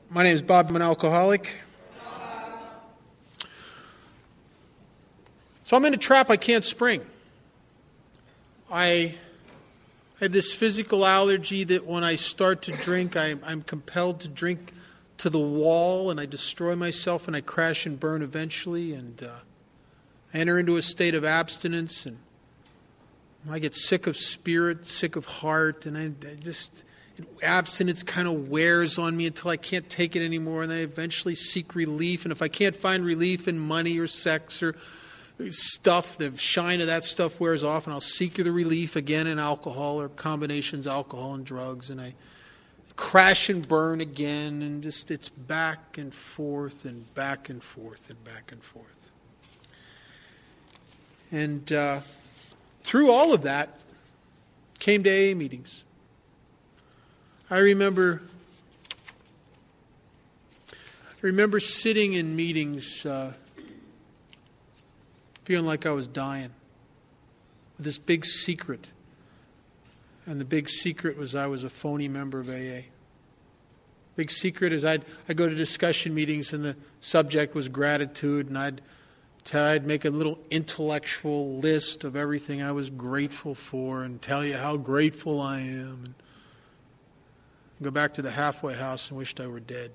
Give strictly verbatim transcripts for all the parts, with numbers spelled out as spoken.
My name is Bob. I'm an alcoholic. So I'm in a trap I can't spring. I have this physical allergy that when I start to drink, I, I'm compelled to drink to the wall, and I destroy myself, and I crash and burn eventually, and uh, I enter into a state of abstinence, and I get sick of spirit, sick of heart, and I, I just... abstinence kind of wears on me until I can't take it anymore, and then I eventually seek relief. And if I can't find relief in money or sex or stuff, the shine of that stuff wears off, and I'll seek the relief again in alcohol or combinations of alcohol and drugs, and I crash and burn again, and just it's back and forth and back and forth and back and forth. And uh, through all of that, came to A A meetings. I remember I remember sitting in meetings uh, feeling like I was dying with this big secret. And the big secret was I was a phony member of A A. Big secret is I'd, I'd go to discussion meetings and the subject was gratitude, and I'd, I'd make a little intellectual list of everything I was grateful for and tell you how grateful I am. And go back to the halfway house and wished I were dead.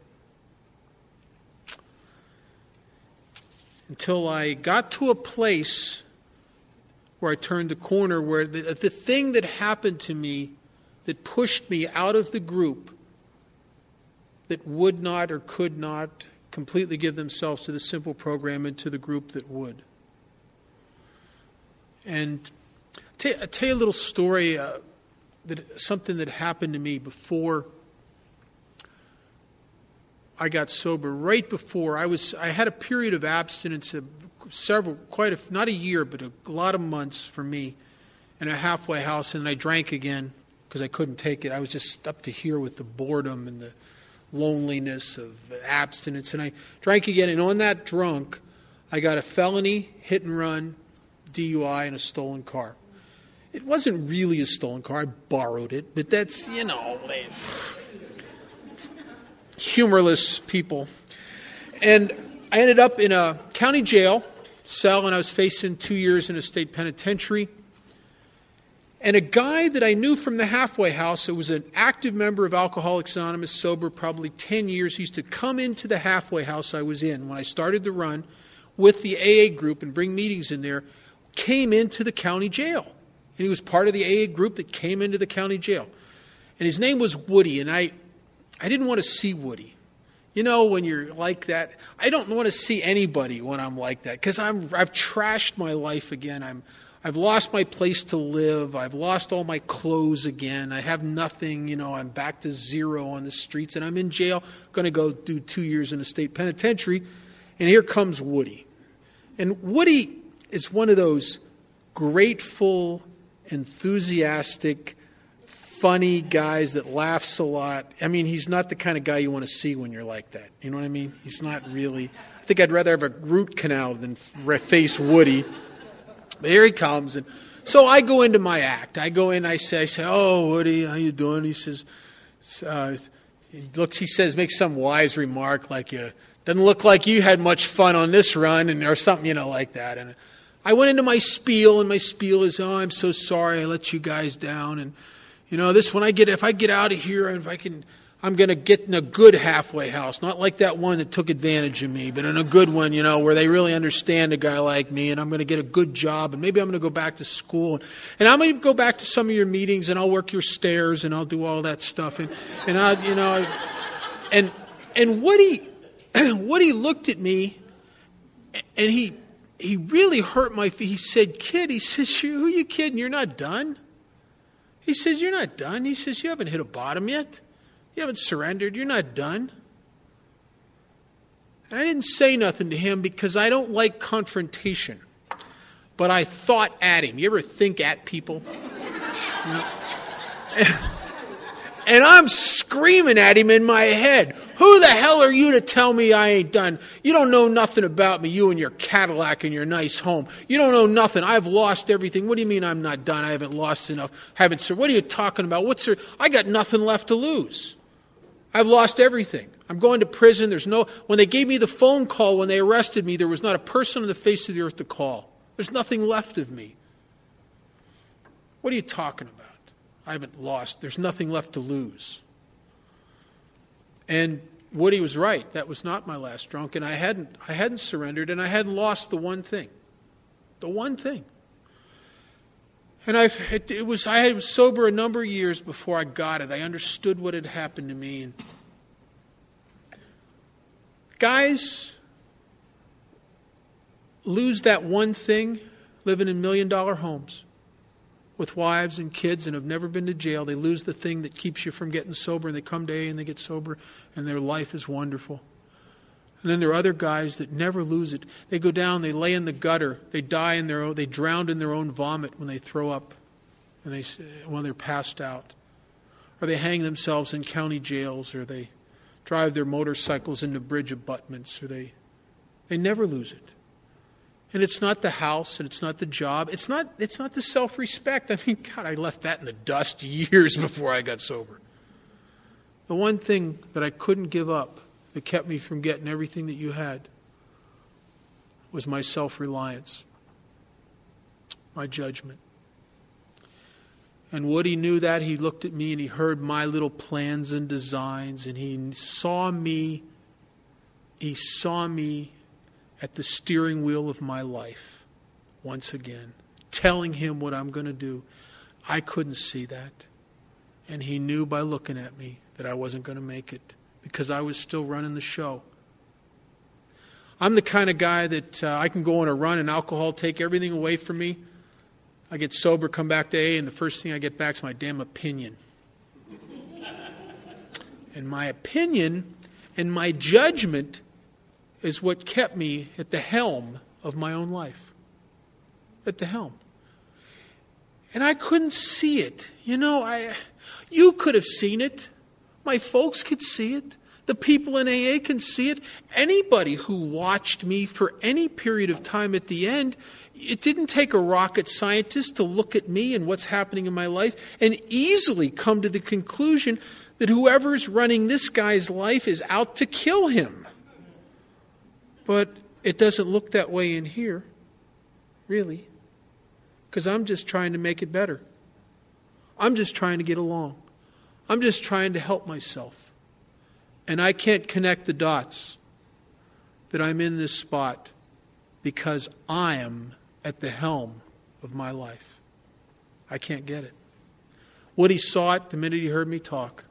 Until I got to a place where I turned the corner, where the, the thing that happened to me that pushed me out of the group that would not or could not completely give themselves to the simple program into the group that would. And I'll tell you, I'll tell you a little story. Uh, That something that happened to me before I got sober. Right before I was, I had a period of abstinence, of several, quite a, not a year, but a lot of months for me, in a halfway house, and I drank again because I couldn't take it. I was just up to here with the boredom and the loneliness of abstinence, and I drank again. And on that drunk, I got a felony hit and run, D U I, and a stolen car. It wasn't really a stolen car. I borrowed it. But that's, you know, humorless people. And I ended up in a county jail cell, and I was facing two years in a state penitentiary. And a guy that I knew from the halfway house, who was an active member of Alcoholics Anonymous, sober probably ten years, he used to come into the halfway house I was in when I started the run with the A A group and bring meetings in there, came into the county jail. And he was part of the A A group that came into the county jail. And his name was Woody, and I I didn't want to see Woody. You know, when you're like that, I don't want to see anybody when I'm like that, because I'm I've trashed my life again. I'm I've lost my place to live. I've lost all my clothes again. I have nothing, you know, I'm back to zero on the streets, and I'm in jail, going to go do two years in a state penitentiary. And here comes Woody. And Woody is one of those grateful, enthusiastic, funny guys that laughs a lot. I mean, he's not the kind of guy you want to see when you're like that. You know what I mean? He's not really. I think I'd rather have a root canal than face Woody. But here he comes, and so I go into my act. I go in. I say, I say, "Oh, Woody, how you doing?" He says, uh, he looks. He says, makes some wise remark like, "You doesn't look like you had much fun on this run," and or something, you know, like that. And I went into my spiel, and my spiel is, "Oh, I'm so sorry I let you guys down, and you know, this when I get if I get out of here, if I can, I'm going to get in a good halfway house, not like that one that took advantage of me, but in a good one, you know, where they really understand a guy like me, and I'm going to get a good job, and maybe I'm going to go back to school, and, and I'm going to go back to some of your meetings, and I'll work your stairs, and I'll do all that stuff, and and I, you know, and and Woody, Woody looked at me, and he he really hurt my feet. He said, "Kid," he says, "Who are you kidding? You're not done." He says, "You're not done." He says, "You haven't hit a bottom yet. You haven't surrendered. You're not done." And I didn't say nothing to him because I don't like confrontation. But I thought at him. You ever think at people? You know? And, and I'm screaming at him in my head. "Who the hell are you to tell me I ain't done? You don't know nothing about me, you and your Cadillac and your nice home. You don't know nothing. I've lost everything. What do you mean I'm not done? I haven't lost enough. Haven't, sir. What are you talking about? What's there? I got nothing left to lose." I've lost everything. I'm going to prison. There's no, when they gave me the phone call when they arrested me, there was not a person on the face of the earth to call. There's nothing left of me. What are you talking about? I haven't lost. There's nothing left to lose. And Woody was right. That was not my last drunk, and I hadn't I hadn't surrendered, and I hadn't lost the one thing. The one thing. And I've it, it was I was sober a number of years before I got it. I understood what had happened to me. And guys lose that one thing living in million-dollar homes with wives and kids and have never been to jail. They lose the thing that keeps you from getting sober, and they come to A A and they get sober, and their life is wonderful. And then there are other guys that never lose it. They go down, they lay in the gutter, they die in their own, they drown in their own vomit when they throw up, and they when they're passed out, or they hang themselves in county jails, or they drive their motorcycles into bridge abutments, or they they never lose it. And it's not the house, and it's not the job. It's not it's not the self-respect. I mean, God, I left that in the dust years before I got sober. The one thing that I couldn't give up that kept me from getting everything that you had was my self-reliance, my judgment. And Woody knew that. He looked at me and he heard my little plans and designs, and he saw me, he saw me at the steering wheel of my life once again, telling him what I'm going to do. I couldn't see that. And he knew by looking at me that I wasn't going to make it because I was still running the show. I'm the kind of guy that uh, I can go on a run and alcohol take everything away from me. I get sober, come back to A A, and the first thing I get back is my damn opinion. And my opinion and my judgment is what kept me at the helm of my own life. At the helm. And I couldn't see it. You know, I, you could have seen it. My folks could see it. The people in A A can see it. Anybody who watched me for any period of time at the end, it didn't take a rocket scientist to look at me and what's happening in my life and easily come to the conclusion that whoever's running this guy's life is out to kill him. But it doesn't look that way in here, really, because I'm just trying to make it better. I'm just trying to get along. I'm just trying to help myself. And I can't connect the dots that I'm in this spot because I am at the helm of my life. I can't get it. Woody saw it the minute he heard me talk.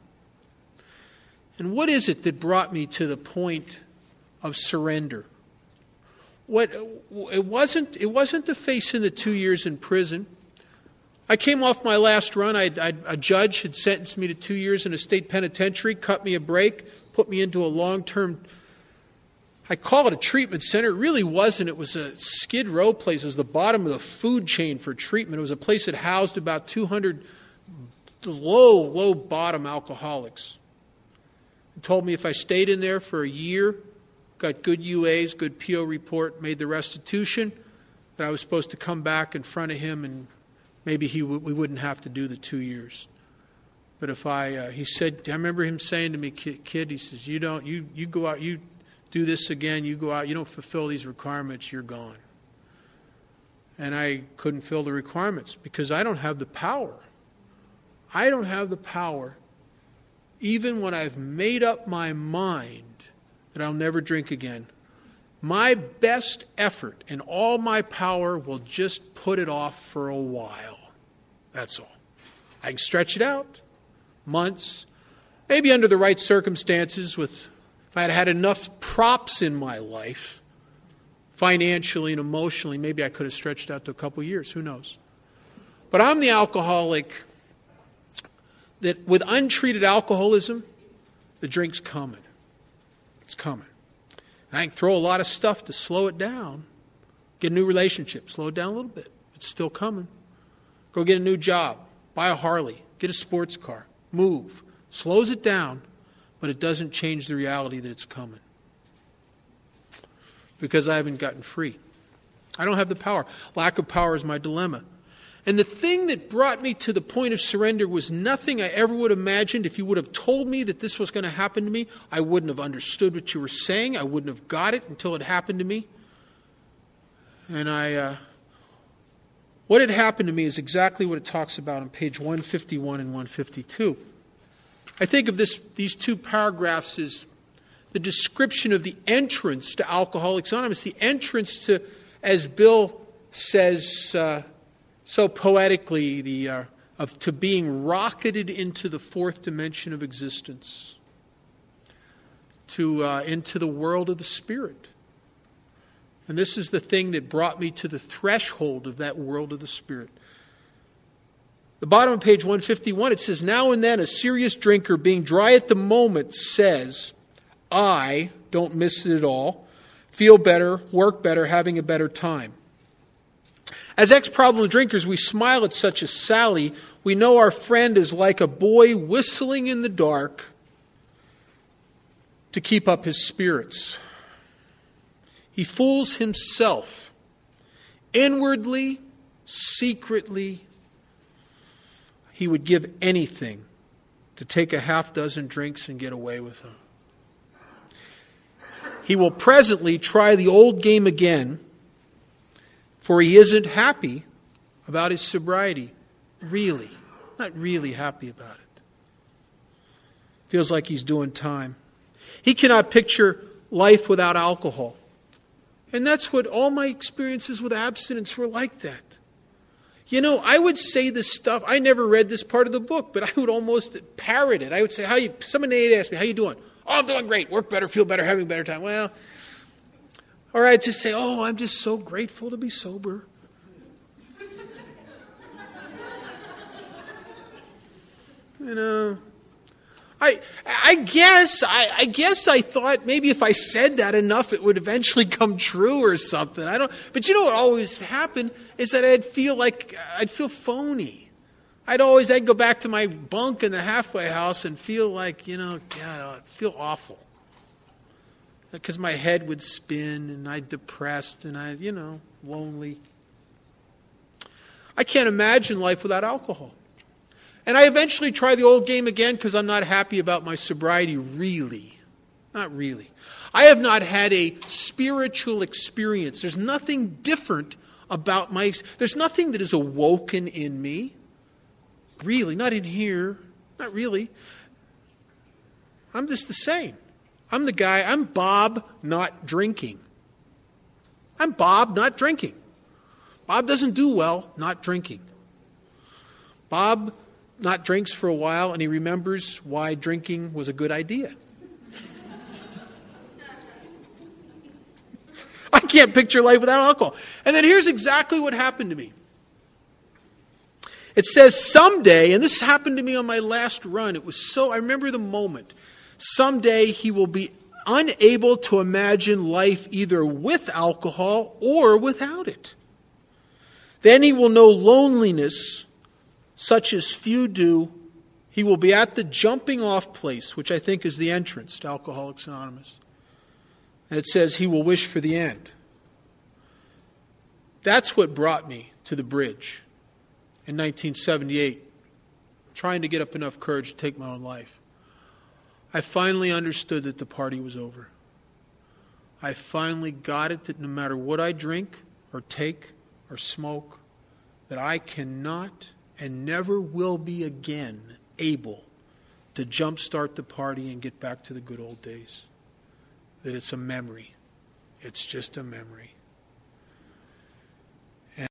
And what is it that brought me to the point of surrender? What it wasn't it wasn't the facing the two years in prison. I came off my last run. I, I, a judge had sentenced me to two years in a state penitentiary, cut me a break, put me into a long-term, I call it a treatment center. It really wasn't. It was a Skid Row place. It was the bottom of the food chain for treatment. It was a place that housed about two hundred low, low bottom alcoholics. It told me if I stayed in there for a year, got good U As, good P O report, made the restitution, that I was supposed to come back in front of him and maybe he w- we wouldn't have to do the two years. But if I, uh, he said, I remember him saying to me, kid, kid, he says, you don't, you, you go out, you do this again, you go out, you don't fulfill these requirements, you're gone. And I couldn't fill the requirements because I don't have the power. I don't have the power, even when I've made up my mind that I'll never drink again. My best effort and all my power will just put it off for a while. That's all. I can stretch it out, months, maybe under the right circumstances, with if I had had enough props in my life, financially and emotionally, maybe I could have stretched out to a couple of years. Who knows? But I'm the alcoholic that with untreated alcoholism, the drink's coming. It's coming. And I can throw a lot of stuff to slow it down. Get a new relationship, slow it down a little bit. It's still coming. Go get a new job. Buy a Harley. Get a sports car. Move. Slows it down, but it doesn't change the reality that it's coming. Because I haven't gotten free. I don't have the power. Lack of power is my dilemma. And the thing that brought me to the point of surrender was nothing I ever would have imagined. If you would have told me that this was going to happen to me, I wouldn't have understood what you were saying. I wouldn't have got it until it happened to me. And I, uh, what had happened to me is exactly what it talks about on page one fifty-one and one fifty-two. I think of this, these two paragraphs as the description of the entrance to Alcoholics Anonymous, the entrance to, as Bill says uh, so poetically, the uh, of to being rocketed into the fourth dimension of existence, to uh, into the world of the Spirit. And this is the thing that brought me to the threshold of that world of the Spirit. The bottom of page one fifty-one, it says, now and then a serious drinker being dry at the moment says, I don't miss it at all, feel better, work better, having a better time. As ex-problem drinkers, we smile at such a sally. We know our friend is like a boy whistling in the dark to keep up his spirits. He fools himself inwardly, secretly. He would give anything to take a half dozen drinks and get away with them. He will presently try the old game again, for he isn't happy about his sobriety. Really. Not really happy about it. Feels like he's doing time. He cannot picture life without alcohol. And that's what all my experiences with abstinence were like that. You know, I would say this stuff. I never read this part of the book, but I would almost parrot it. I would say, "How you?" Someone would ask me, "How you doing?" "Oh, I'm doing great. Work better, feel better, having a better time." Well, or I'd just say, "Oh, I'm just so grateful to be sober." You know, I I guess I, I guess I thought maybe if I said that enough, it would eventually come true or something. I don't. But you know what always happened is that I'd feel like I'd feel phony. I'd always I'd go back to my bunk in the halfway house and feel like, you know, God, I'd feel awful because my head would spin and I'd depressed and I, you know, lonely. I can't imagine life without alcohol. And I eventually try the old game again because I'm not happy about my sobriety, really. Not really. I have not had a spiritual experience. There's nothing different about my... There's nothing that is awoken in me. Really, not in here. Not really. I'm just the same. I'm the guy, I'm Bob not drinking. I'm Bob not drinking. Bob doesn't do well not drinking. Bob not drinks for a while and he remembers why drinking was a good idea. I can't picture life without alcohol. And then here's exactly what happened to me. It says someday, and this happened to me on my last run. It was so, I remember the moment. Someday he will be unable to imagine life either with alcohol or without it. Then he will know loneliness such as few do. He will be at the jumping off place, which I think is the entrance to Alcoholics Anonymous. And it says he will wish for the end. That's what brought me to the bridge in nineteen seventy-eight, trying to get up enough courage to take my own life. I finally understood that the party was over. I finally got it that no matter what I drink or take or smoke, that I cannot and never will be again able to jumpstart the party and get back to the good old days. That it's a memory. It's just a memory. And,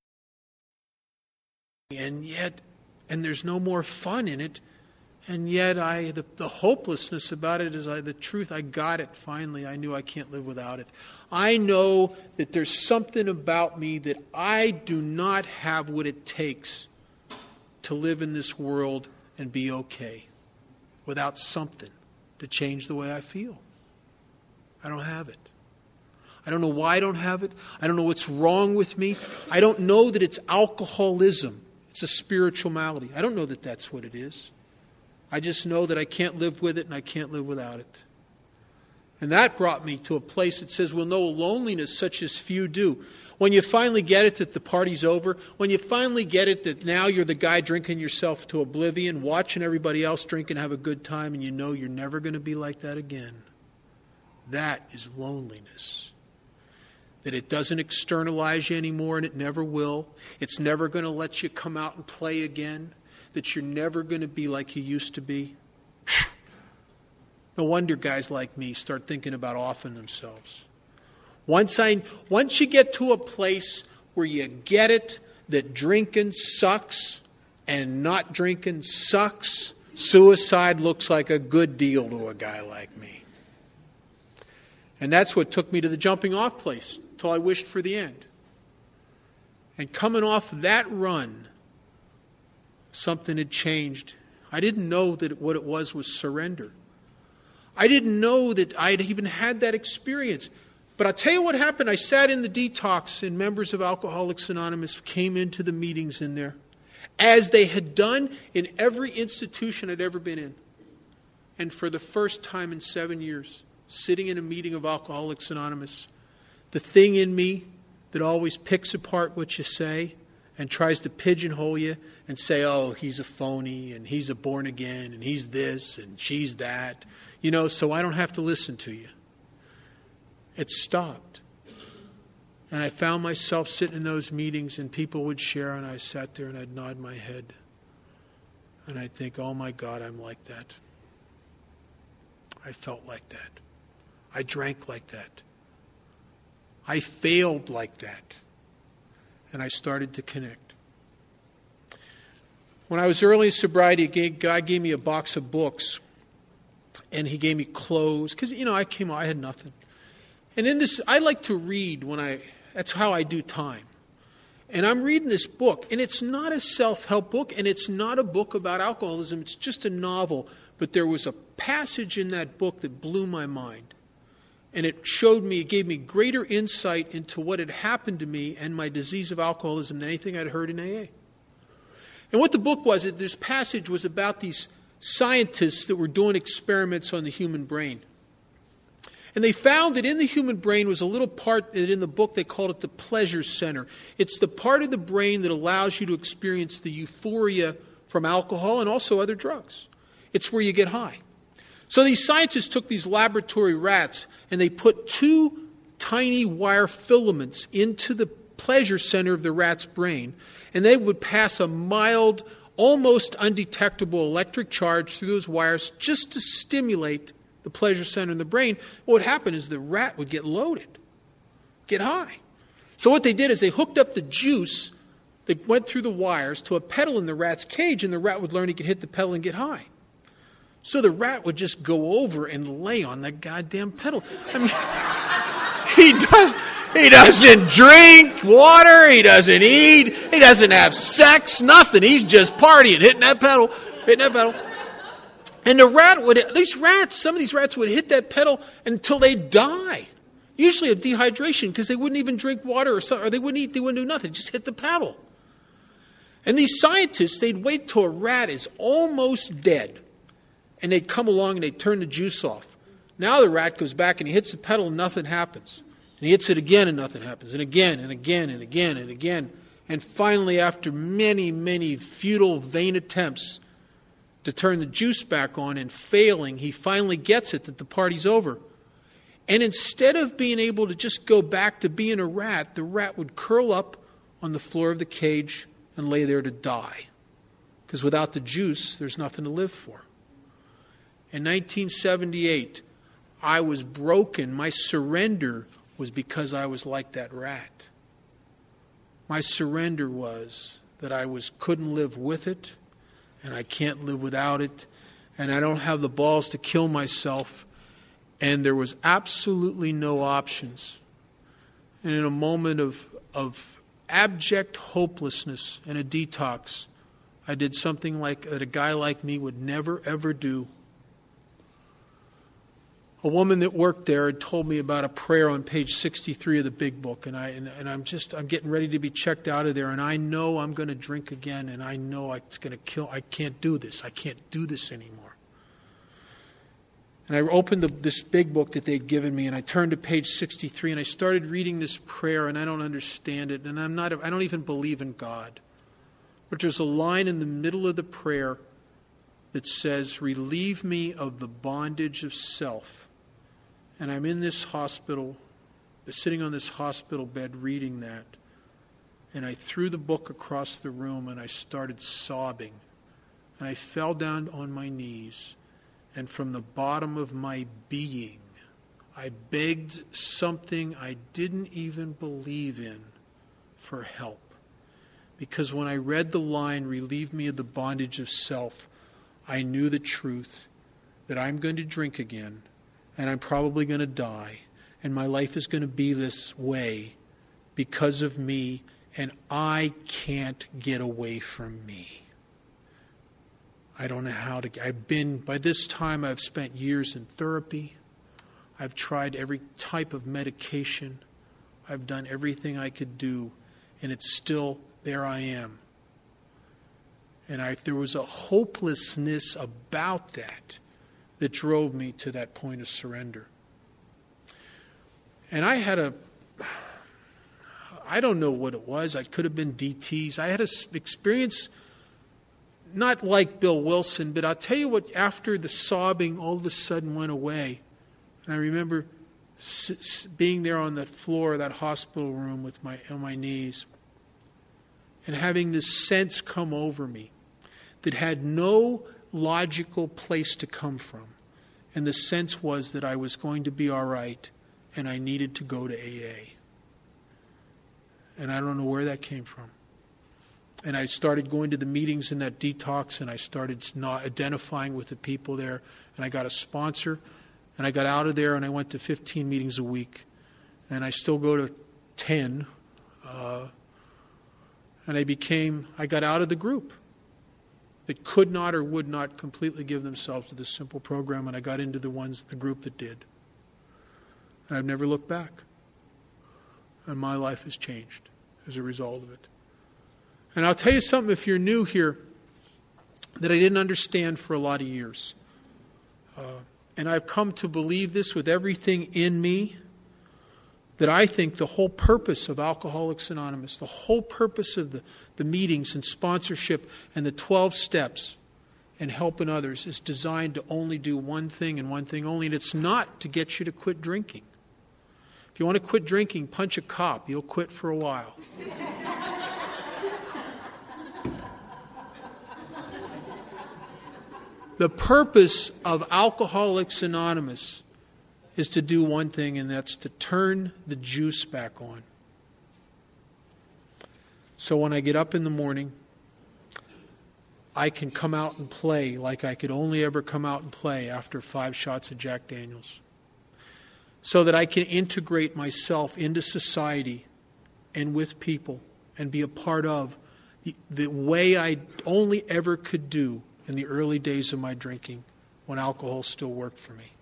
and yet, and there's no more fun in it. And yet, I the, the hopelessness about it is I, the truth. I got it finally. I knew I can't live without it. I know that there's something about me that I do not have what it takes to live in this world and be okay without something to change the way I feel. I don't have it. I don't know why I don't have it. I don't know what's wrong with me. I don't know that it's alcoholism. It's a spiritual malady. I don't know that that's what it is. I just know that I can't live with it and I can't live without it. And that brought me to a place that says, we'll know loneliness such as few do. When you finally get it that the party's over, when you finally get it that now you're the guy drinking yourself to oblivion, watching everybody else drink and have a good time, and you know you're never going to be like that again. That is loneliness. That it doesn't externalize you anymore, and it never will. It's never going to let you come out and play again. That you're never going to be like you used to be. No wonder guys like me start thinking about offing themselves. Once I, once you get to a place where you get it that drinking sucks and not drinking sucks, suicide looks like a good deal to a guy like me. And that's what took me to the jumping off place till I wished for the end. And coming off that run, something had changed. I didn't know that what it was was surrender. I didn't know that I had even had that experience. But I'll tell you what happened. I sat in the detox, and members of Alcoholics Anonymous came into the meetings in there, as they had done in every institution I'd ever been in. And for the first time in seven years, sitting in a meeting of Alcoholics Anonymous, the thing in me that always picks apart what you say and tries to pigeonhole you and say, oh, he's a phony, and he's a born again, and he's this, and she's that, you know, so I don't have to listen to you. It stopped. And I found myself sitting in those meetings, and people would share, and I sat there and I'd nod my head. And I'd think, oh my God, I'm like that. I felt like that. I drank like that. I failed like that. And I started to connect. When I was early in sobriety, a guy gave me a box of books, and he gave me clothes, because, you know, I came, I had nothing. And in this, I like to read when I, that's how I do time. And I'm reading this book, and it's not a self-help book, and it's not a book about alcoholism. It's just a novel. But there was a passage in that book that blew my mind. And it showed me, it gave me greater insight into what had happened to me and my disease of alcoholism than anything I'd heard in A A. And what the book was, this passage was about these scientists that were doing experiments on the human brain. And they found that in the human brain was a little part that in the book they called it the pleasure center. It's the part of the brain that allows you to experience the euphoria from alcohol and also other drugs. It's where you get high. So these scientists took these laboratory rats and they put two tiny wire filaments into the pleasure center of the rat's brain, and they would pass a mild, almost undetectable electric charge through those wires just to stimulate the pleasure center in the brain. What would happen is the rat would get loaded, get high. So what they did is they hooked up the juice that went through the wires to a pedal in the rat's cage, and the rat would learn he could hit the pedal and get high. So the rat would just go over and lay on that goddamn pedal. I mean, he does, he doesn't drink water, he doesn't eat, he doesn't have sex, nothing. He's just partying, hitting that pedal, hitting that pedal. And the rat would, these rats, some of these rats would hit that pedal until they die. Usually of dehydration, because they wouldn't even drink water or something, or they wouldn't eat, they wouldn't do nothing, just hit the pedal. And these scientists, they'd wait till a rat is almost dead, and they'd come along and they'd turn the juice off. Now the rat goes back and he hits the pedal and nothing happens. And he hits it again and nothing happens. And again and again and again and again. And finally, after many, many futile, vain attempts to turn the juice back on and failing, he finally gets it that the party's over. And instead of being able to just go back to being a rat, the rat would curl up on the floor of the cage and lay there to die. Because without the juice, there's nothing to live for. In nineteen seventy-eight, I was broken. My surrender was because I was like that rat. My surrender was that I was couldn't live with it, and I can't live without it, and I don't have the balls to kill myself, and there was absolutely no options. And in a moment of, of abject hopelessness and a detox, I did something like that a guy like me would never, ever do. A woman that worked there had told me about a prayer on page sixty-three of the Big Book, and I and, and I'm just I'm getting ready to be checked out of there, and I know I'm going to drink again, and I know it's going to kill. I can't do this. I can't do this anymore. And I opened the, this big book that they'd given me, and I turned to page sixty-three, and I started reading this prayer, and I don't understand it, and I'm not, I don't even believe in God. But there's a line in the middle of the prayer that says, "Relieve me of the bondage of self." And I'm in this hospital, sitting on this hospital bed reading that. And I threw the book across the room and I started sobbing. And I fell down on my knees. And from the bottom of my being, I begged something I didn't even believe in for help. Because when I read the line, "Relieve me of the bondage of self," I knew the truth that I'm going to drink again. And I'm probably going to die. And my life is going to be this way because of me. And I can't get away from me. I don't know how to. I've been, by this time, I've spent years in therapy. I've tried every type of medication. I've done everything I could do. And it's still, there I am. And I, there was a hopelessness about that that drove me to that point of surrender. And I had a, I don't know what it was. I could have been D Ts. I had an experience not like Bill Wilson, but I'll tell you what, after the sobbing all of a sudden went away. And I remember s- s- being there on that floor of that hospital room with my on my knees and having this sense come over me that had no logical place to come from. And the sense was that I was going to be all right and I needed to go to A A. And I don't know where that came from. And I started going to the meetings in that detox, and I started not identifying with the people there. And I got a sponsor, and I got out of there, and I went to fifteen meetings a week. And I still go to ten. Uh, and I became, I got out of the group that could not or would not completely give themselves to this simple program, and I got into the ones, the group that did. And I've never looked back. And my life has changed as a result of it. And I'll tell you something, if you're new here, that I didn't understand for a lot of years. Uh, and I've come to believe this with everything in me, that I think the whole purpose of Alcoholics Anonymous, the whole purpose of the, the meetings and sponsorship and the twelve steps and helping others is designed to only do one thing and one thing only, and it's not to get you to quit drinking. If you want to quit drinking, punch a cop. You'll quit for a while. The purpose of Alcoholics Anonymous is to do one thing, and that's to turn the juice back on. So when I get up in the morning, I can come out and play like I could only ever come out and play after five shots of Jack Daniels. So that I can integrate myself into society and with people and be a part of the, the way I only ever could do in the early days of my drinking when alcohol still worked for me.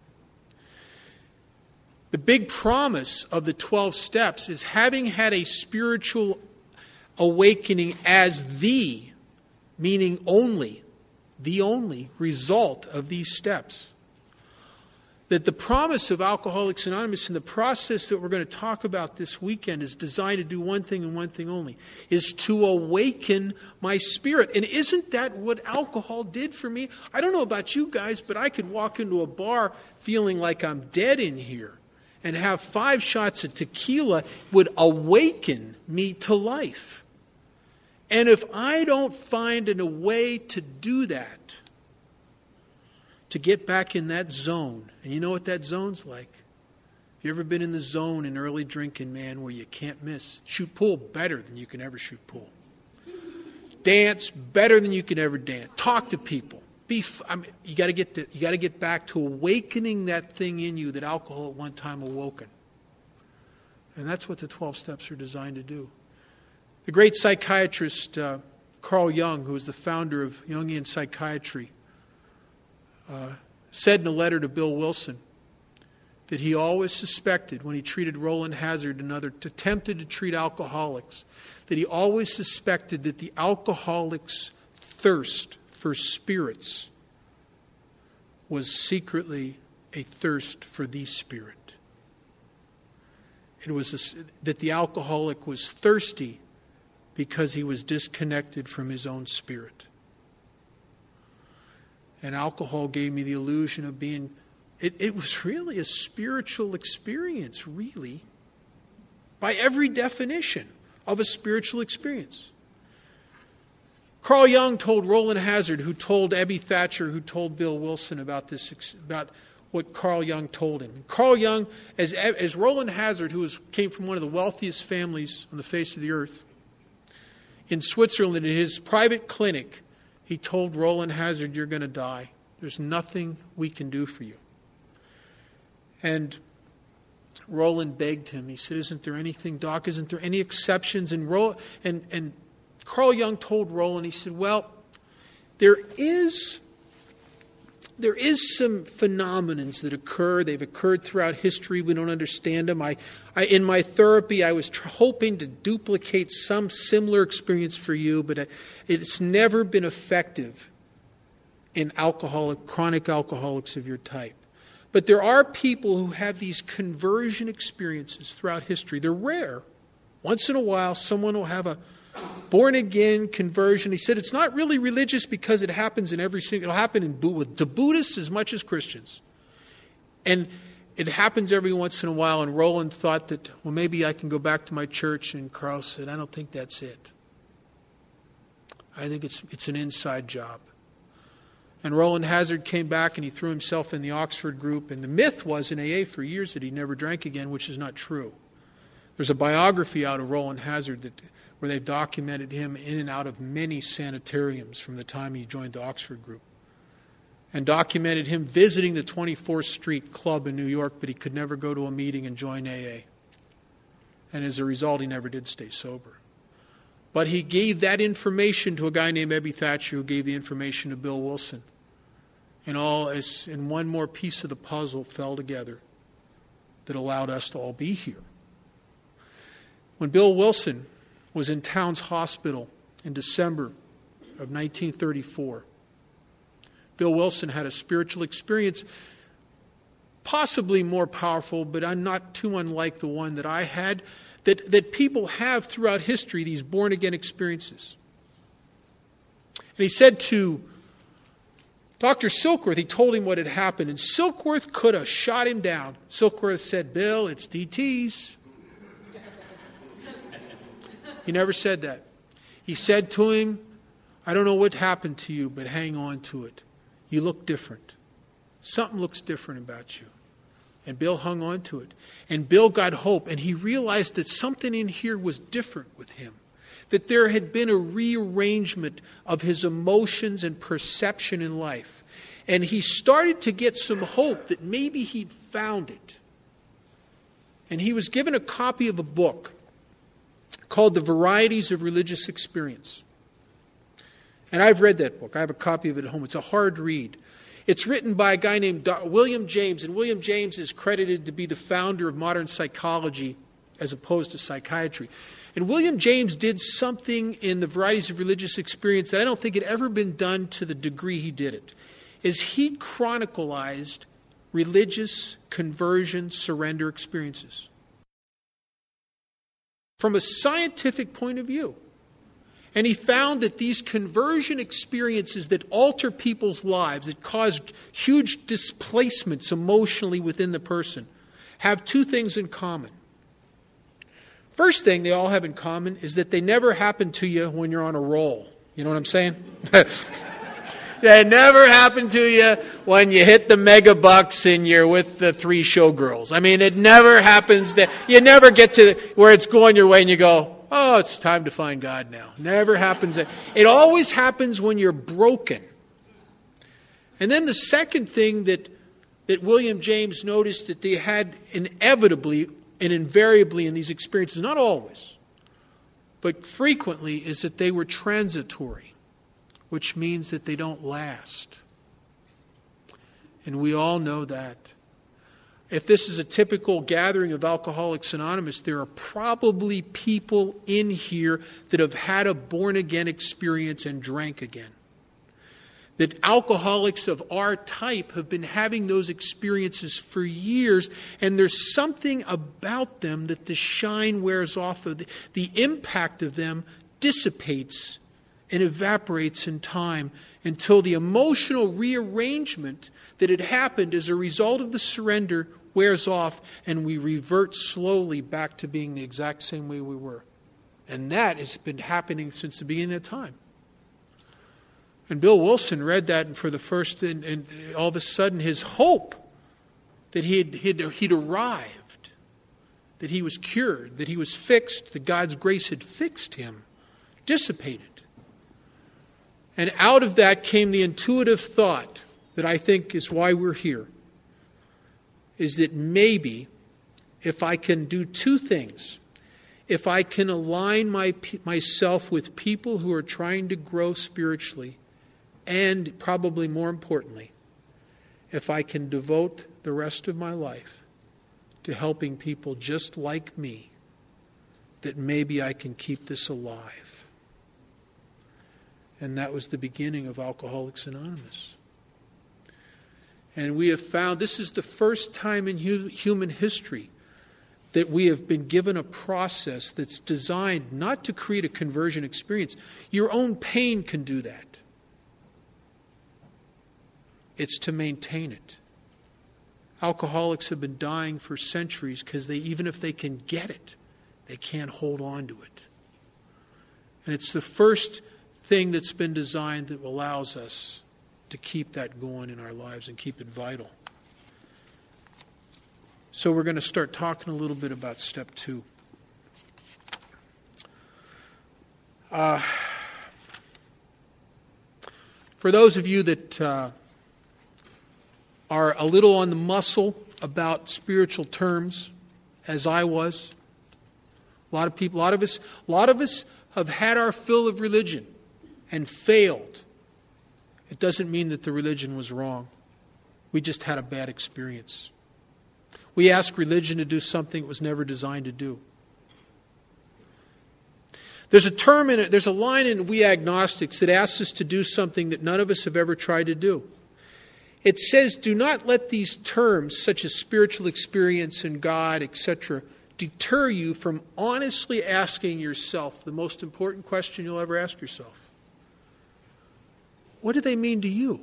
The big promise of the twelve steps is having had a spiritual awakening as the, meaning only, the only result of these steps. That the promise of Alcoholics Anonymous and the process that we're going to talk about this weekend is designed to do one thing and one thing only, is to awaken my spirit. And isn't that what alcohol did for me? I don't know about you guys, but I could walk into a bar feeling like I'm dead in here and have five shots of tequila would awaken me to life. And if I don't find a way to do that, to get back in that zone, and you know what that zone's like. Have you ever been in the zone in early drinking, man, where you can't miss? Shoot pool better than you can ever shoot pool. Dance better than you can ever dance. Talk to people. Be. I mean, you got to get to, you got to get back to awakening that thing in you that alcohol at one time awoken. And that's what the twelve steps are designed to do. The great psychiatrist uh, Carl Jung, who was the founder of Jungian psychiatry, uh, said in a letter to Bill Wilson that he always suspected when he treated Roland Hazard and other attempted to treat alcoholics, that he always suspected that the alcoholic's thirst for spirits was secretly a thirst for the Spirit. It was a, that the alcoholic was thirsty because he was disconnected from his own spirit. And alcohol gave me the illusion of being, it, it was really a spiritual experience, really, by every definition of a spiritual experience. Carl Jung told Roland Hazard, who told Ebby Thatcher, who told Bill Wilson about this, about what Carl Jung told him. And Carl Jung, as, as Roland Hazard, who was, came from one of the wealthiest families on the face of the earth, in Switzerland, in his private clinic, he told Roland Hazard, "You're going to die. There's nothing we can do for you." And Roland begged him. He said, "Isn't there anything, Doc? Isn't there any exceptions?" And Ro- and and Carl Jung told Roland, he said, "Well, there is there is some phenomenons that occur. They've occurred throughout history. We don't understand them. I, I in my therapy, I was tr- hoping to duplicate some similar experience for you, but I, it's never been effective in alcoholic, chronic alcoholics of your type. But there are people who have these conversion experiences throughout history. They're rare. Once in a while, someone will have a born-again conversion." He said it's not really religious because it happens in every single, it'll happen in, with the Buddhists as much as Christians. And it happens every once in a while, and Roland thought that, well, maybe I can go back to my church, and Carl said, "I don't think that's it. I think it's it's an inside job." And Roland Hazard came back and he threw himself in the Oxford group, and the myth was in A A for years that he never drank again, which is not true. There's a biography out of Roland Hazard that where they've documented him in and out of many sanitariums from the time he joined the Oxford group, and documented him visiting the twenty-fourth Street Club in New York, but he could never go to a meeting and join A A. And as a result, he never did stay sober. But he gave that information to a guy named Ebby Thatcher, who gave the information to Bill Wilson. And all as and one more piece of the puzzle fell together that allowed us to all be here. When Bill Wilson was in Towns Hospital in December of nineteen thirty-four, Bill Wilson had a spiritual experience, possibly more powerful, but not too unlike the one that I had, that, that people have throughout history, these born-again experiences. And he said to Doctor Silkworth, he told him what had happened, and Silkworth could have shot him down. Silkworth said, "Bill, it's D Ts." He never said that. He said to him, "I don't know what happened to you, but hang on to it. You look different. Something looks different about you." And Bill hung on to it. And Bill got hope, and he realized that something in here was different with him. That there had been a rearrangement of his emotions and perception in life. And he started to get some hope that maybe he'd found it. And he was given a copy of a book called The Varieties of Religious Experience. And I've read that book. I have a copy of it at home. It's a hard read. It's written by a guy named William James, and William James is credited to be the founder of modern psychology as opposed to psychiatry. And William James did something in The Varieties of Religious Experience that I don't think had ever been done to the degree he did it, is he chronicalized religious conversion surrender experiences from a scientific point of view. And he found that these conversion experiences that alter people's lives, that cause huge displacements emotionally within the person, have two things in common. First thing they all have in common is that they never happen to you when you're on a roll. You know what I'm saying? They never happen to you when you hit the mega bucks and you're with the three showgirls. I mean, it never happens that you never get to where it's going your way and you go, "Oh, it's time to find God now." Never happens. That. It always happens when you're broken. And then the second thing that that William James noticed that they had inevitably and invariably in these experiences, not always, but frequently, is that they were transitory, which means that they don't last. And we all know that. If this is a typical gathering of Alcoholics Anonymous, there are probably people in here that have had a born-again experience and drank again. that alcoholics of our type have been having those experiences for years, and there's something about them that the shine wears off of. The, the impact of them dissipates and evaporates in time until the emotional rearrangement that had happened as a result of the surrender wears off, and we revert slowly back to being the exact same way we were. And that has been happening since the beginning of time. And Bill Wilson read that, and for the first, and, and all of a sudden his hope that he'd, he'd, he'd arrived, that he was cured, that he was fixed, that God's grace had fixed him, dissipated. And out of that came the intuitive thought that I think is why we're here, is that maybe if I can do two things, if I can align my, myself with people who are trying to grow spiritually, and probably more importantly, if I can devote the rest of my life to helping people just like me, that maybe I can keep this alive. And that was the beginning of Alcoholics Anonymous. And we have found this is the first time in hu- human history that we have been given a process that's designed not to create a conversion experience. Your own pain can do that. It's to maintain it. Alcoholics have been dying for centuries because they, even if they can get it, they can't hold on to it. And it's the first thing that's been designed that allows us to keep that going in our lives and keep it vital. So we're going to start talking a little bit about step two. Uh, for those of you that uh, are a little on the muscle about spiritual terms, as I was, a lot of people, a lot of us, a lot of us have had our fill of religion and failed. It doesn't mean that the religion was wrong. We just had a bad experience. We asked religion to do something it was never designed to do. There's a term in it, there's a line in We Agnostics that asks us to do something that none of us have ever tried to do. It says, do not let these terms, such as spiritual experience and God, et cetera, deter you from honestly asking yourself the most important question you'll ever ask yourself. What do they mean to you?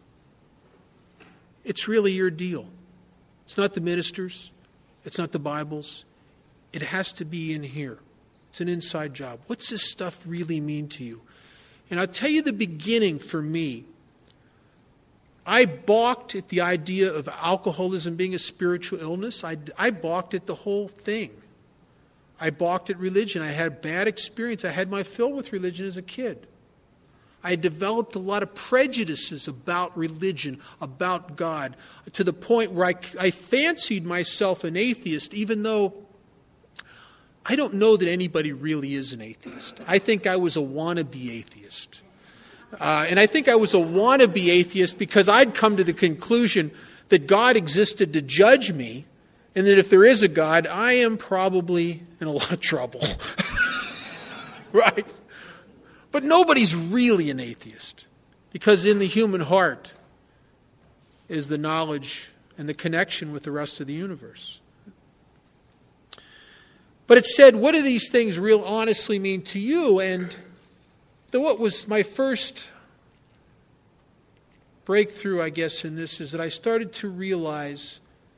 It's really your deal. It's not the ministers. It's not the Bibles. It has to be in here. It's an inside job. What's this stuff really mean to you? And I'll tell you the beginning for me. I balked at the idea of alcoholism being a spiritual illness. I, I balked at the whole thing. I balked at religion. I had a bad experience. I had my fill with religion as a kid. I developed a lot of prejudices about religion, about God, to the point where I, I fancied myself an atheist, even though I don't know that anybody really is an atheist. I think I was a wannabe atheist. Uh, and I think I was a wannabe atheist because I'd come to the conclusion that God existed to judge me, and that if there is a God, I am probably in a lot of trouble. Right? But nobody's really an atheist, because in the human heart is the knowledge and the connection with the rest of the universe. But it said, what do these things real honestly mean to you? And the, what was my first breakthrough, I guess, in this is that I started to realize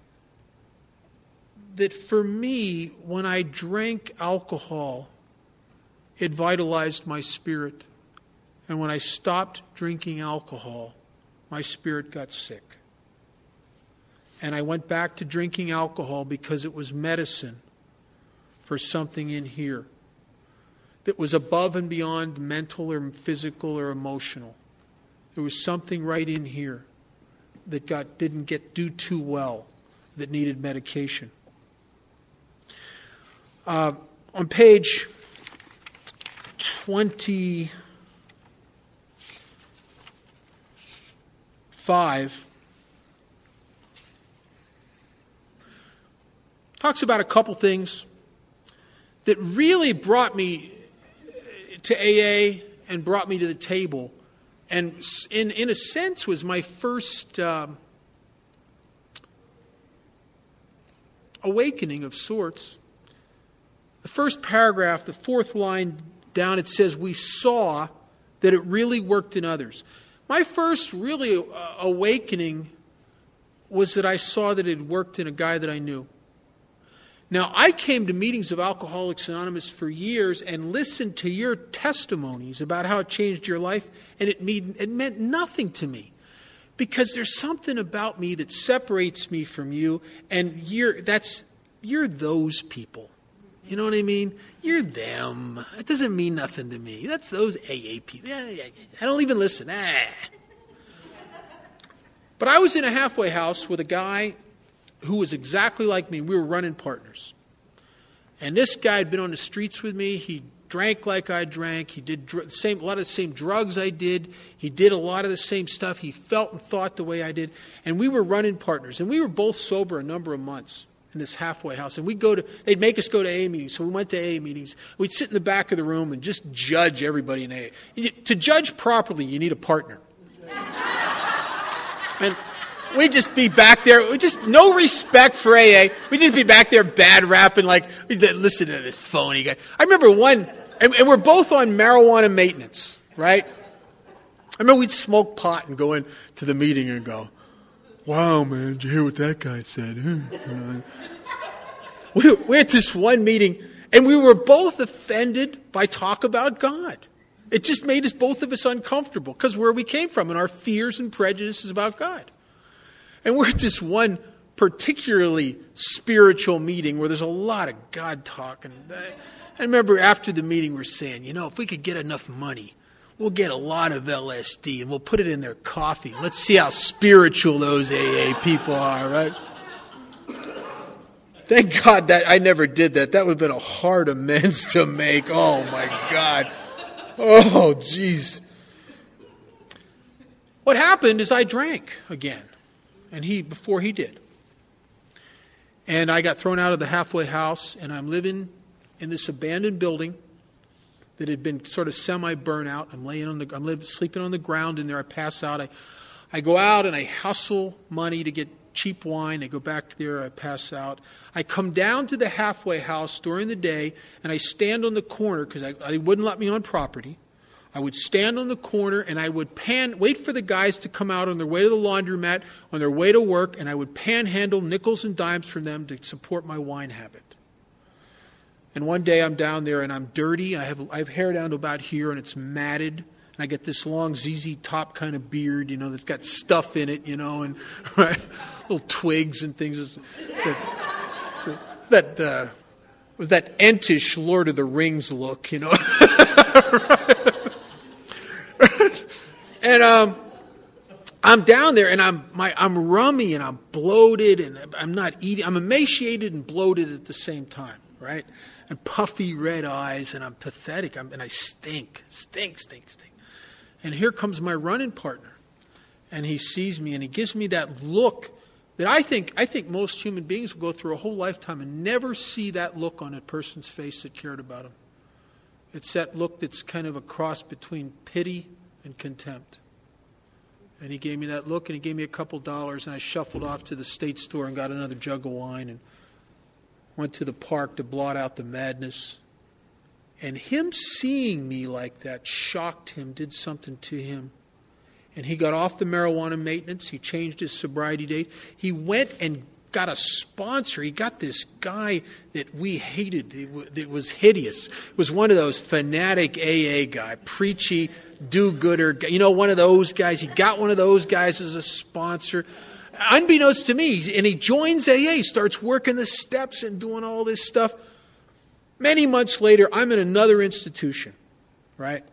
that for me, when I drank alcohol, it vitalized my spirit. And when I stopped drinking alcohol, my spirit got sick. And I went back to drinking alcohol because it was medicine for something in here that was above and beyond mental or physical or emotional. There was something right in here that got didn't get do too well, that needed medication. Uh, on page twenty-five, talks about a couple things that really brought me to A A and brought me to the table and in, in a sense was my first um, awakening of sorts. The first paragraph, the fourth line down, it says, we saw that it really worked in others. My first really uh, awakening was that I saw that it worked in a guy that I knew. Now, I came to meetings of Alcoholics Anonymous for years and listened to your testimonies about how it changed your life, and it, mean, it meant nothing to me. Because there's something about me that separates me from you, and you're that's you're those people. You know what I mean? You're them. It doesn't mean nothing to me. That's those A A people. I don't even listen. Ah. But I was in a halfway house with a guy who was exactly like me. We were running partners. And this guy had been on the streets with me. He drank like I drank. He did dr- same, a lot of the same drugs I did. He did a lot of the same stuff. He felt and thought the way I did. And we were running partners. And we were both sober a number of months in this halfway house. And we'd go to, they'd make us go to A A meetings. So we went to A A meetings. We'd sit in the back of the room and just judge everybody in A A. To judge properly, you need a partner. And we'd just be back there, we just no respect for A A. We'd just be back there bad rapping like, listen to this phony guy. I remember one, and, and we're both on marijuana maintenance, right? I remember we'd smoke pot and go into the meeting and go, wow, man, did you hear what that guy said? we, we're at this one meeting, and we were both offended by talk about God. It just made us, both of us, uncomfortable because where we came from and our fears and prejudices about God. And we're at this one particularly spiritual meeting where there's a lot of God talk. And I remember after the meeting we're saying, you know, if we could get enough money, we'll get a lot of L S D and we'll put it in their coffee. Let's see how spiritual those A A people are, right? Thank God that I never did that. That would have been a hard amends to make. Oh, my God. Oh, jeez. What happened is I drank again. And he, before he did. And I got thrown out of the halfway house, and I'm living in this abandoned building that had been sort of semi-burnt out. I'm laying on the, I'm living, sleeping on the ground in there. I pass out. I, I go out and I hustle money to get cheap wine. I go back there. I pass out. I come down to the halfway house during the day, and I stand on the corner because I, I wouldn't let me on property. I would stand on the corner and I would pan, wait for the guys to come out on their way to the laundromat, on their way to work, and I would panhandle nickels and dimes from them to support my wine habit. And one day I'm down there and I'm dirty, and I have I have hair down to about here, and it's matted, and I get this long Z Z Top kind of beard, you know, that's got stuff in it, you know, and right, little twigs and things. It's, it's that, it's that uh, it was that Entish Lord of the Rings look, you know. Right? And um, I'm down there, and I'm my I'm rummy, and I'm bloated, and I'm not eating. I'm emaciated and bloated at the same time, right? And puffy red eyes, and I'm pathetic, I'm, and I stink, stink, stink, stink. And here comes my running partner, and he sees me, and he gives me that look that I think I think most human beings will go through a whole lifetime and never see that look on a person's face that cared about him. It's that look that's kind of a cross between pity and contempt. And he gave me that look, and he gave me a couple dollars, and I shuffled off to the state store and got another jug of wine and went to the park to blot out the madness. And him seeing me like that shocked him, did something to him. And he got off the marijuana maintenance. He changed his sobriety date. He went and got a sponsor. He got this guy that we hated. It was hideous. It was one of those fanatic A A guy, preachy, do-gooder. You know, one of those guys. He got one of those guys as a sponsor. Unbeknownst to me, and he joins A A, starts working the steps and doing all this stuff. Many months later, I'm in another institution, right?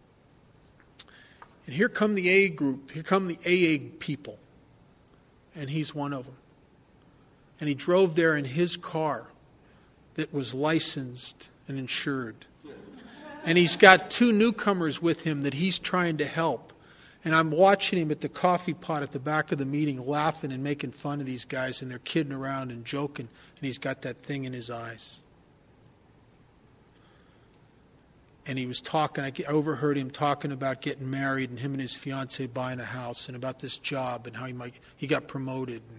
And here come the A A group. Here come the A A people. And he's one of them. And he drove there in his car that was licensed and insured. And he's got two newcomers with him that he's trying to help. And I'm watching him at the coffee pot at the back of the meeting, laughing and making fun of these guys, and they're kidding around and joking, and he's got that thing in his eyes. And he was talking, I overheard him talking about getting married and him and his fiancée buying a house and about this job and how he might he got promoted. And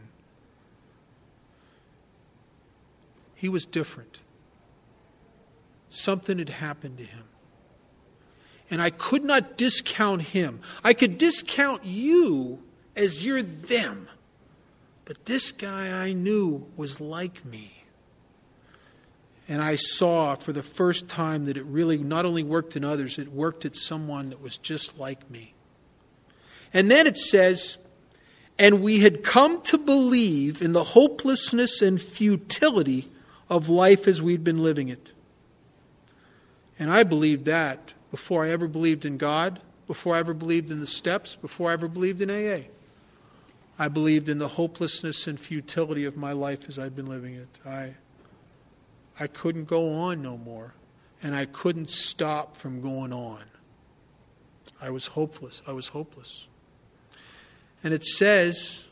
he was different. Something had happened to him. And I could not discount him. I could discount you as you're them. But this guy I knew was like me. And I saw for the first time that it really not only worked in others, it worked at someone that was just like me. And then it says, and we had come to believe in the hopelessness and futility of life as we'd been living it. And I believed that before I ever believed in God, before I ever believed in the steps, before I ever believed in A A. I believed in the hopelessness and futility of my life as I'd been living it. I I couldn't go on no more, and I couldn't stop from going on. I was hopeless. I was hopeless. And it says,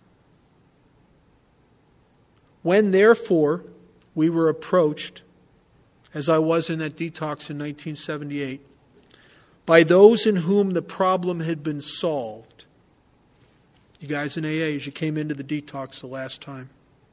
when therefore we were approached, as I was in that detox in nineteen seventy-eight, by those in whom the problem had been solved. You guys in A A, as you came into the detox the last time,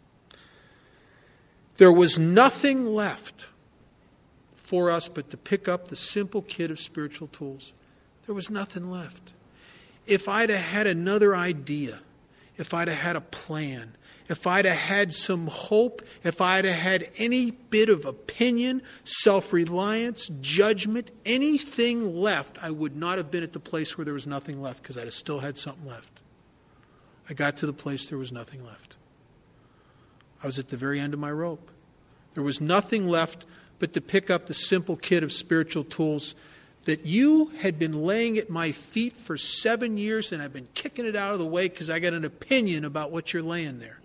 there was nothing left for us but to pick up the simple kit of spiritual tools. There was nothing left. If I'd have had another idea, if I'd have had a plan, if I'd have had some hope, if I'd have had any bit of opinion, self-reliance, judgment, anything left, I would not have been at the place where there was nothing left because I'd have still had something left. I got to the place there was nothing left. I was at the very end of my rope. There was nothing left but to pick up the simple kit of spiritual tools that you had been laying at my feet for seven years and I've been kicking it out of the way because I got an opinion about what you're laying there.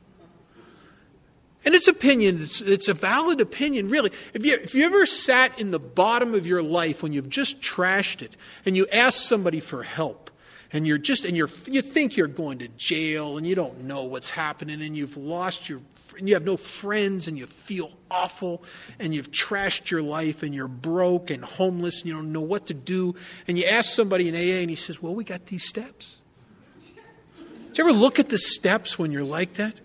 And it's opinion, it's, it's a valid opinion, really. If you, if you ever sat in the bottom of your life when you've just trashed it and you ask somebody for help, and you're just, and you're, you think you're going to jail and you don't know what's happening and you've lost your, and you have no friends and you feel awful and you've trashed your life and you're broke and homeless and you don't know what to do. And you ask somebody in A A and he says, well, we got these steps. Do you ever look at the steps when you're like that?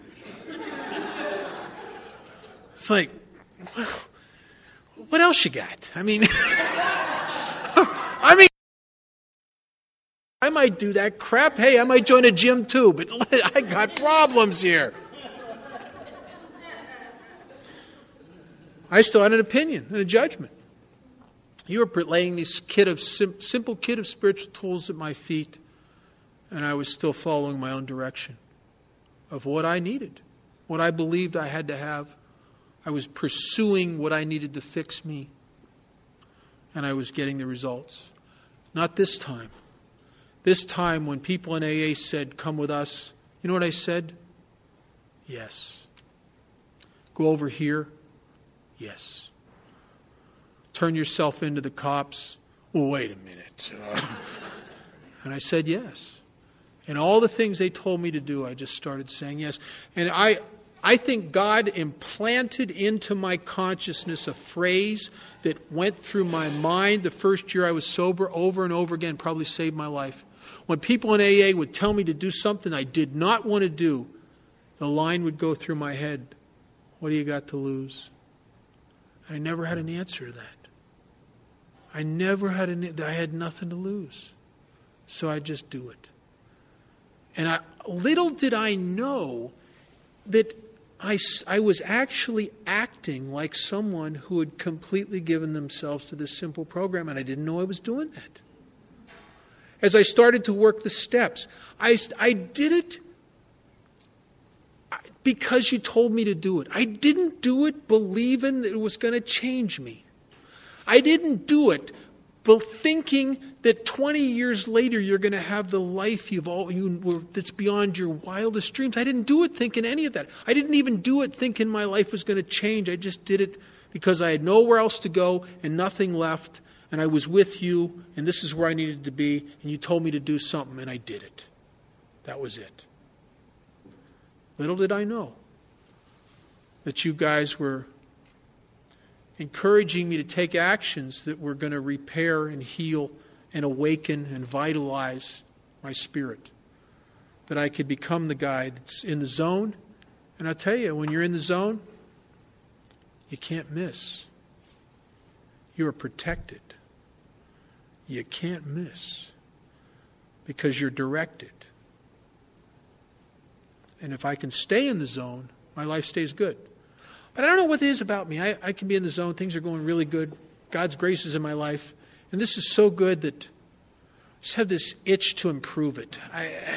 It's like, well, what else you got? I mean, I mean, I might do that crap. Hey, I might join a gym too, but I got problems here. I still had an opinion and a judgment. You were laying this kit of sim- simple kit of spiritual tools at my feet, and I was still following my own direction of what I needed, what I believed I had to have. I was pursuing what I needed to fix me, and I was getting the results. Not this time. This time when people in A A said, come with us, you know what I said? Yes. Go over here? Yes. Turn yourself into the cops? Well, wait a minute. Uh, and I said yes. And all the things they told me to do, I just started saying yes. And I, I think God implanted into my consciousness a phrase that went through my mind the first year I was sober over and over again, probably saved my life. When people in A A would tell me to do something I did not want to do, the line would go through my head, what do you got to lose? And I never had an answer to that. I never had an, I had nothing to lose. So I just do it. And I, little did I know that I, I was actually acting like someone who had completely given themselves to this simple program, and I didn't know I was doing that. As I started to work the steps, I, I did it because you told me to do it. I didn't do it believing that it was going to change me. I didn't do it but thinking that twenty years later you're going to have the life you've all you that's beyond your wildest dreams. I didn't do it thinking any of that. I didn't even do it thinking my life was going to change. I just did it because I had nowhere else to go and nothing left. And I was with you, and this is where I needed to be, and you told me to do something, and I did it. That was it. Little did I know that you guys were encouraging me to take actions that were going to repair and heal and awaken and vitalize my spirit. That I could become the guy that's in the zone. And I'll tell you, when you're in the zone, you can't miss. You are protected. You can't miss because you're directed. And if I can stay in the zone, my life stays good. But I don't know what it is about me. I, I can be in the zone. Things are going really good. God's grace is in my life. And this is so good that I just have this itch to improve it. I, I,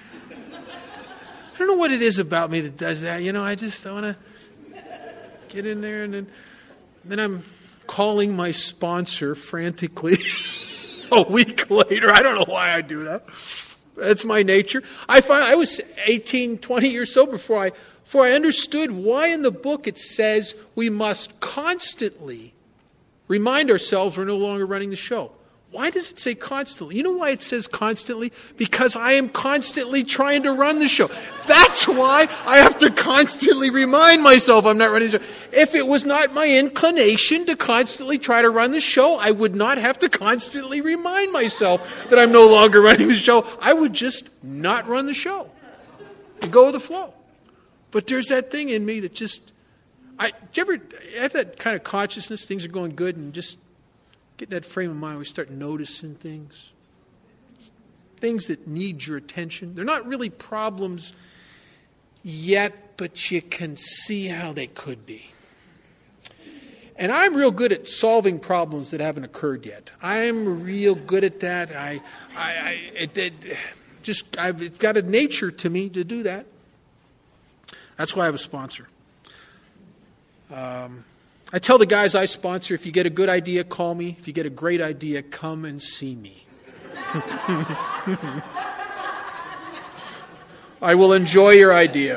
I don't know what it is about me that does that. You know, I just I want to get in there, and then, then I'm calling my sponsor frantically a week later. I don't know why I do that. That's my nature. I find I was eighteen, twenty years sober before I before I understood why in the book it says we must constantly remind ourselves we're no longer running the show. Why does it say constantly? You know why it says constantly? Because I am constantly trying to run the show. That's why I have to constantly remind myself I'm not running the show. If it was not my inclination to constantly try to run the show, I would not have to constantly remind myself that I'm no longer running the show. I would just not run the show and go with the flow. But there's that thing in me that just, I, do you ever have that kind of consciousness, things are going good, and just get in that frame of mind where you start noticing things. Things that need your attention. They're not really problems yet, but you can see how they could be. And I'm real good at solving problems that haven't occurred yet. I'm real good at that. I, I, I it, it just, I've it's got a nature to me to do that. That's why I have a sponsor. Um, I tell the guys I sponsor, if you get a good idea, call me. If you get a great idea, come and see me. I will enjoy your idea.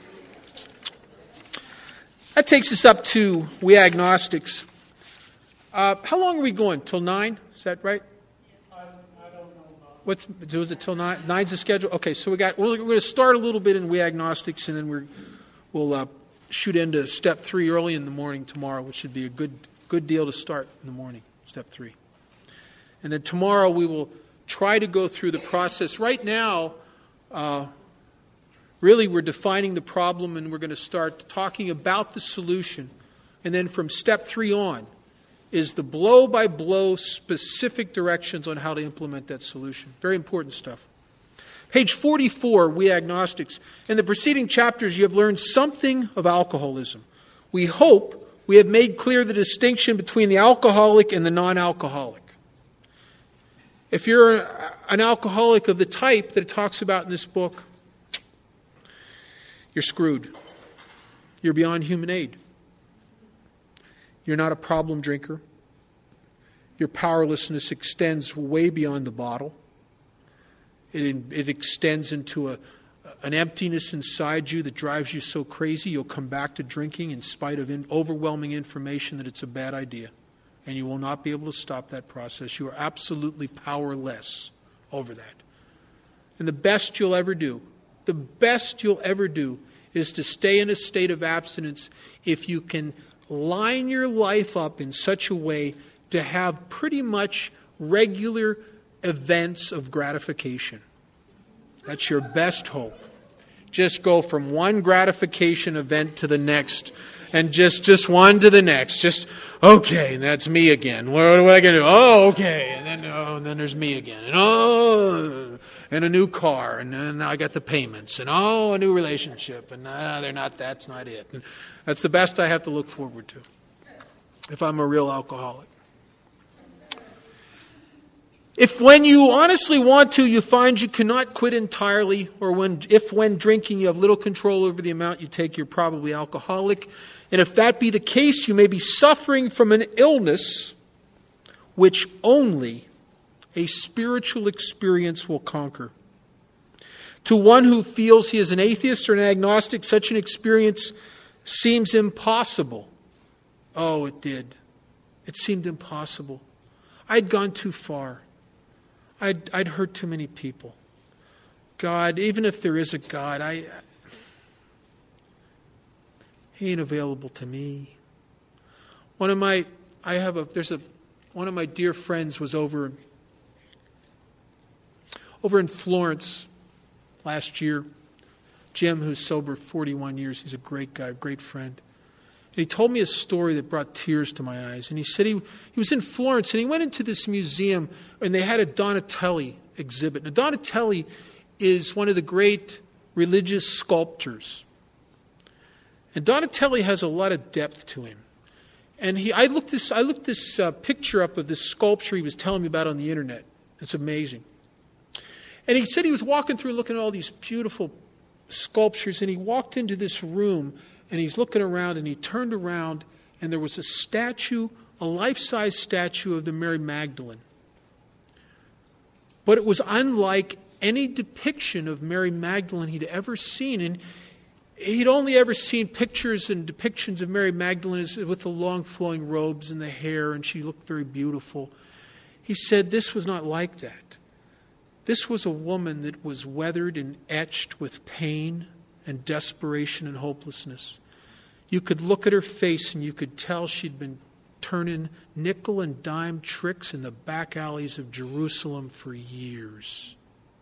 That takes us up to We Agnostics. Uh, how long are we going? Till nine? Is that right? I, I don't know. What's was it till nine? Nine's the schedule. Okay, so we got. We're, we're going to start a little bit in We Agnostics, and then we're we'll uh, shoot into step three early in the morning tomorrow, which should be a good good deal to start in the morning. Step three, and then tomorrow we will try to go through the process. Right now, uh, really, we're defining the problem, and we're going to start talking about the solution, and then from step three on is the blow-by-blow specific directions on how to implement that solution. Very important stuff. Page forty-four, We Agnostics. In the preceding chapters, you have learned something of alcoholism. We hope we have made clear the distinction between the alcoholic and the non-alcoholic. If you're an alcoholic of the type that it talks about in this book, you're screwed. You're beyond human aid. You're not a problem drinker. Your powerlessness extends way beyond the bottle. It, it extends into a, an emptiness inside you that drives you so crazy you'll come back to drinking in spite of in, overwhelming information that it's a bad idea. And you will not be able to stop that process. You are absolutely powerless over that. And the best you'll ever do, the best you'll ever do is to stay in a state of abstinence if you can line your life up in such a way to have pretty much regular events of gratification. That's your best hope. Just go from one gratification event to the next, and just, just one to the next. Just, okay, and that's me again. What, what am I going to do? Oh, okay. And then, oh, and then there's me again. And oh, and a new car. And then I got the payments. And oh, a new relationship. And uh, they're not, that's not it. And that's the best I have to look forward to if I'm a real alcoholic. If when you honestly want to, you find you cannot quit entirely, or when if when drinking you have little control over the amount you take, you're probably alcoholic. And if that be the case, you may be suffering from an illness which only a spiritual experience will conquer. To one who feels he is an atheist or an agnostic, such an experience seems impossible. Oh, it did. It seemed impossible. I'd gone too far. I'd, I'd hurt too many people. God, even if there is a God, I, He ain't available to me. One of my, I have a, there's a, one of my dear friends was over, over in Florence last year. Jim, who's sober forty-one years, he's a great guy, great friend. And he told me a story that brought tears to my eyes. And he said he, he was in Florence and he went into this museum and they had a Donatelli exhibit. Now, Donatelli is one of the great religious sculptors. And Donatelli has a lot of depth to him. And he, I looked this, I looked this uh, picture up of this sculpture he was telling me about on the internet. It's amazing. And he said he was walking through looking at all these beautiful sculptures, and he walked into this room, and he's looking around, and he turned around, and there was a statue, a life-size statue of the Mary Magdalene. But it was unlike any depiction of Mary Magdalene he'd ever seen. And he'd only ever seen pictures and depictions of Mary Magdalene with the long flowing robes and the hair, and she looked very beautiful. He said this was not like that. This was a woman that was weathered and etched with pain and desperation and hopelessness. You could look at her face and you could tell she'd been turning nickel and dime tricks in the back alleys of Jerusalem for years.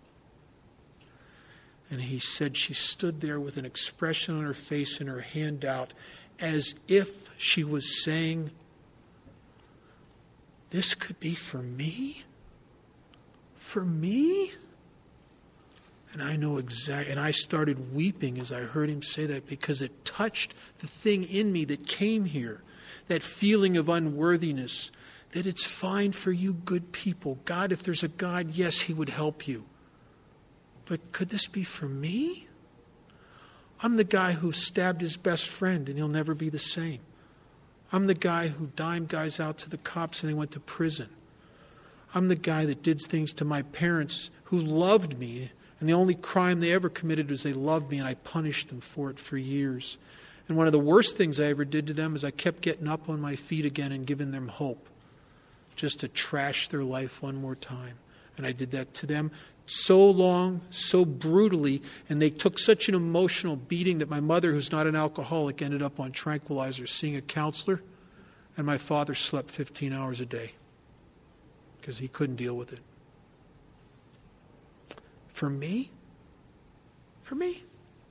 And he said she stood there with an expression on her face and her hand out as if she was saying, this could be for me? For me? And I know exactly, and I started weeping as I heard him say that because it touched the thing in me that came here, that feeling of unworthiness, that it's fine for you good people. God, if there's a God, yes, he would help you. But could this be for me? I'm the guy who stabbed his best friend and he'll never be the same. I'm the guy who dimed guys out to the cops and they went to prison. I'm the guy that did things to my parents who loved me, and the only crime they ever committed was they loved me, and I punished them for it for years. And one of the worst things I ever did to them is I kept getting up on my feet again and giving them hope, just to trash their life one more time. And I did that to them so long, so brutally, and they took such an emotional beating that my mother, who's not an alcoholic, ended up on tranquilizers, seeing a counselor, and my father slept fifteen hours a day because he couldn't deal with it. For me? For me?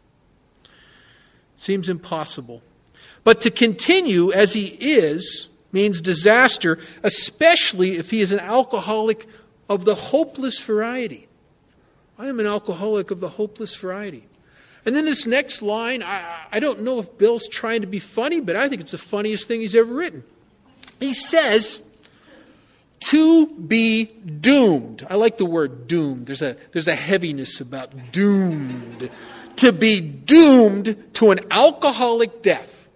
Seems impossible. But to continue as he is means disaster, especially if he is an alcoholic of the hopeless variety. I am an alcoholic of the hopeless variety. And then this next line, I, I don't know if Bill's trying to be funny, but I think it's the funniest thing he's ever written. He says, to be doomed. I like the word doomed. There's a, there's a heaviness about doomed. To be doomed to an alcoholic death.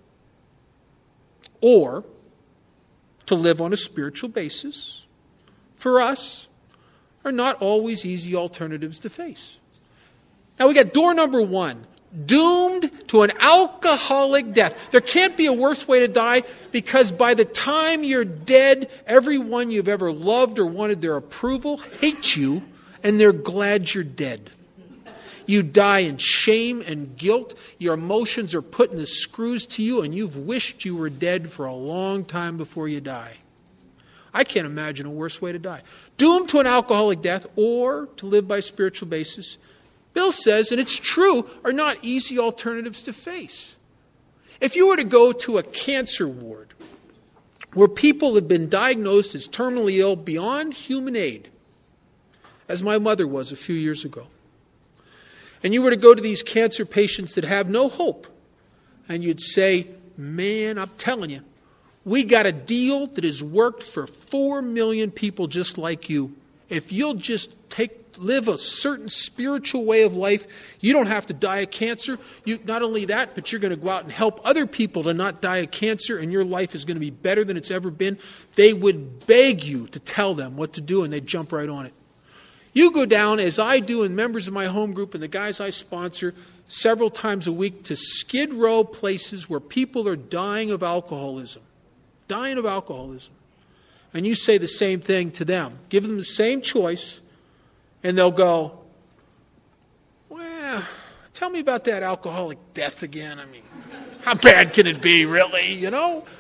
Or to live on a spiritual basis, for us, are not always easy alternatives to face. Now we got door number one. Doomed to an alcoholic death. There can't be a worse way to die because by the time you're dead, everyone you've ever loved or wanted their approval hates you and they're glad you're dead. You die in shame and guilt. Your emotions are putting the screws to you and you've wished you were dead for a long time before you die. I can't imagine a worse way to die. Doomed to an alcoholic death or to live by a spiritual basis, Bill says, and it's true, are not easy alternatives to face. If you were to go to a cancer ward where people have been diagnosed as terminally ill beyond human aid, as my mother was a few years ago, and you were to go to these cancer patients that have no hope, and you'd say, man, I'm telling you, we got a deal that has worked for four million people just like you. If you'll just take live a certain spiritual way of life, you don't have to die of cancer. You, not only that, but you're going to go out and help other people to not die of cancer, and your life is going to be better than it's ever been. They would beg you to tell them what to do, and they'd jump right on it. You go down, as I do, and members of my home group and the guys I sponsor, several times a week to Skid Row places where people are dying of alcoholism. Dying of alcoholism. And you say the same thing to them. Give them the same choice, and they'll go, well, tell me about that alcoholic death again. I mean, how bad can it be, really, you know?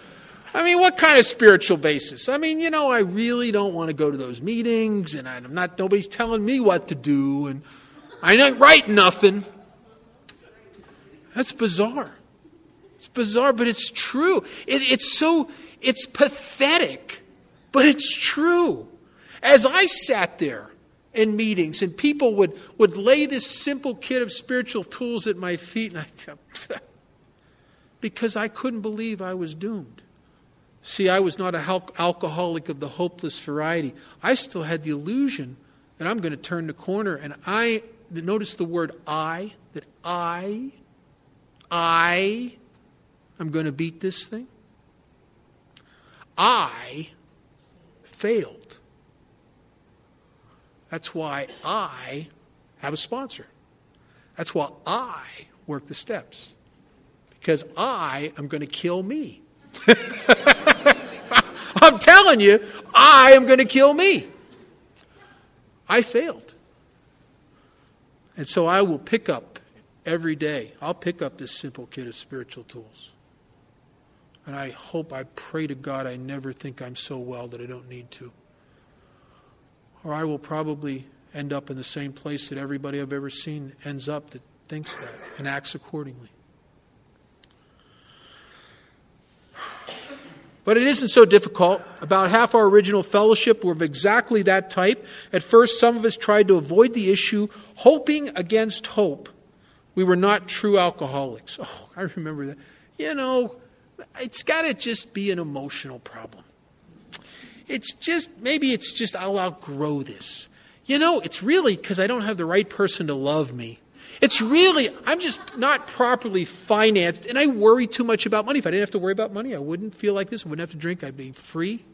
I mean, what kind of spiritual basis? I mean, you know, I really don't want to go to those meetings, and I'm not, nobody's telling me what to do, and I ain't writing nothing. That's bizarre. It's bizarre, but it's true. It, it's so, it's pathetic, but it's true. As I sat there in meetings and people would, would lay this simple kit of spiritual tools at my feet, and I kept, because I couldn't believe I was doomed. See, I was not a al- alcoholic of the hopeless variety. I still had the illusion that I'm going to turn the corner, and I, notice the word I, that I, I am going to beat this thing. I failed. That's why I have a sponsor. That's why I work the steps. Because I am going to kill me. I'm telling you, I am going to kill me. I failed. And so I will pick up every day. I'll pick up this simple kit of spiritual tools. And I hope, I pray to God I never think I'm so well that I don't need to. Or I will probably end up in the same place that everybody I've ever seen ends up that thinks that and acts accordingly. But it isn't so difficult. About half our original fellowship were of exactly that type. At first, some of us tried to avoid the issue, hoping against hope. We were not true alcoholics. Oh, I remember that. You know, it's got to just be an emotional problem. It's just, maybe it's just I'll outgrow this. You know, it's really because I don't have the right person to love me. It's really, I'm just not properly financed, and I worry too much about money. If I didn't have to worry about money, I wouldn't feel like this. I wouldn't have to drink. I'd be free.